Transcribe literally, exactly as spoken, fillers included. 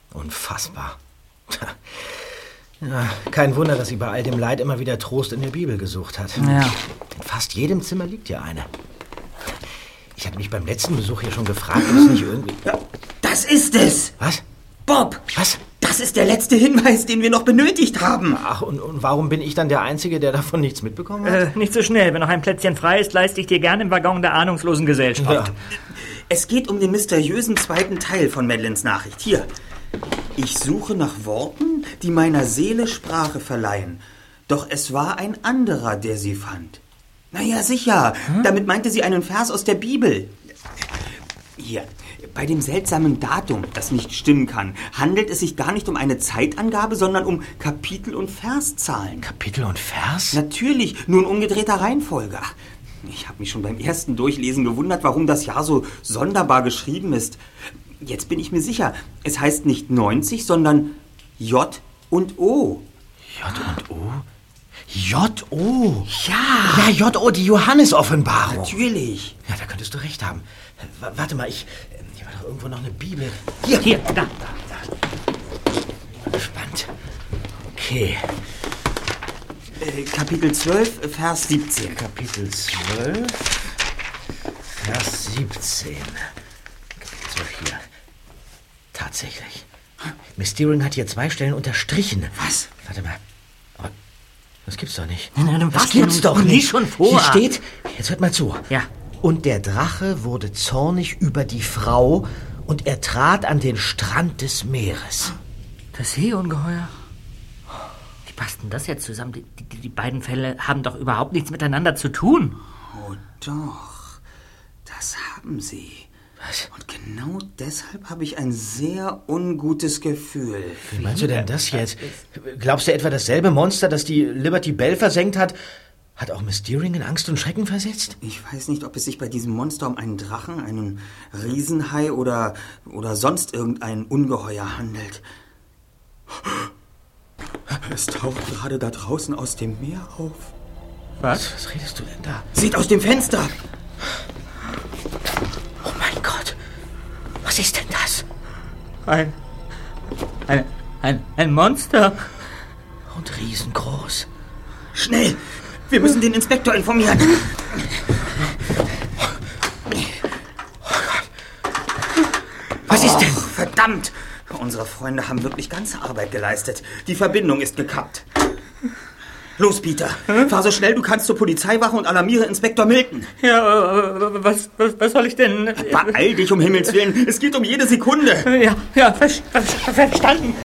Unfassbar. Ja, kein Wunder, dass sie bei all dem Leid immer wieder Trost in der Bibel gesucht hat. Ja. In fast jedem Zimmer liegt ja eine. Ich hatte mich beim letzten Besuch hier schon gefragt, ob es nicht irgendwie... Ja, das ist es! Was? Bob! Was? Das ist der letzte Hinweis, den wir noch benötigt haben. Ach, und, und warum bin ich dann der Einzige, der davon nichts mitbekommen hat? Äh, nicht so schnell. Wenn noch ein Plätzchen frei ist, leiste ich dir gerne im Waggon der ahnungslosen Gesellschaft. Ja. Es geht um den mysteriösen zweiten Teil von Madeleines Nachricht. Hier. Ich suche nach Worten, die meiner Seele Sprache verleihen. Doch es war ein anderer, der sie fand. Na ja, sicher. Hm? Damit meinte sie einen Vers aus der Bibel. Hier. Bei dem seltsamen Datum, das nicht stimmen kann, handelt es sich gar nicht um eine Zeitangabe, sondern um Kapitel- und Verszahlen. Kapitel und Vers? Natürlich, nur in umgedrehter Reihenfolge. Ich habe mich schon beim ersten Durchlesen gewundert, warum das Jahr so sonderbar geschrieben ist. Jetzt bin ich mir sicher, es heißt nicht neunzig, sondern J und O. J und O? J O? Ja. Ja, J O, die Johannes-Offenbarung. Natürlich. Ja, da könntest du recht haben. W- warte mal, ich... Hier war doch irgendwo noch eine Bibel. Hier, hier, da, da, da. Ich bin gespannt. Okay. Äh, Kapitel zwölf, Vers siebzehn. Kapitel zwölf, Vers siebzehn. Kapitel zwölf hier. Tatsächlich. Miss Deering hat hier zwei Stellen unterstrichen. Was? Warte mal. Aber das gibt's doch nicht. Nein, nein, das was gibt's denn? doch Lies nicht. schon vor. Hier steht, jetzt hört mal zu. Ja. Und der Drache wurde zornig über die Frau und er trat an den Strand des Meeres. Das Seeungeheuer? Wie passt denn das jetzt zusammen? Die, die, die beiden Fälle haben doch überhaupt nichts miteinander zu tun. Oh doch, das haben sie. Was? Und genau deshalb habe ich ein sehr ungutes Gefühl. Wie meinst du denn das jetzt? Glaubst du etwa, dasselbe Monster, das die Liberty Bell versenkt hat, hat auch Miss Deering in Angst und Schrecken versetzt? Ich weiß nicht, ob es sich bei diesem Monster um einen Drachen, einen Riesenhai oder, oder sonst irgendein Ungeheuer handelt. Es taucht gerade da draußen aus dem Meer auf. Was? Was redest du denn da? Seht aus dem Fenster! Oh mein Gott! Was ist denn das? Ein... Ein... Ein, ein Monster. Und riesengroß. Schnell! Wir müssen den Inspektor informieren. Was ist denn? Oh, verdammt! Unsere Freunde haben wirklich ganze Arbeit geleistet. Die Verbindung ist gekappt. Los, Peter. Hm? Fahr so schnell du kannst zur Polizeiwache und alarmiere Inspektor Milton. Ja, äh, was, was, was soll ich denn... Beeil dich, um Himmels Willen. Es geht um jede Sekunde. Ja, ja, ver ver verstanden.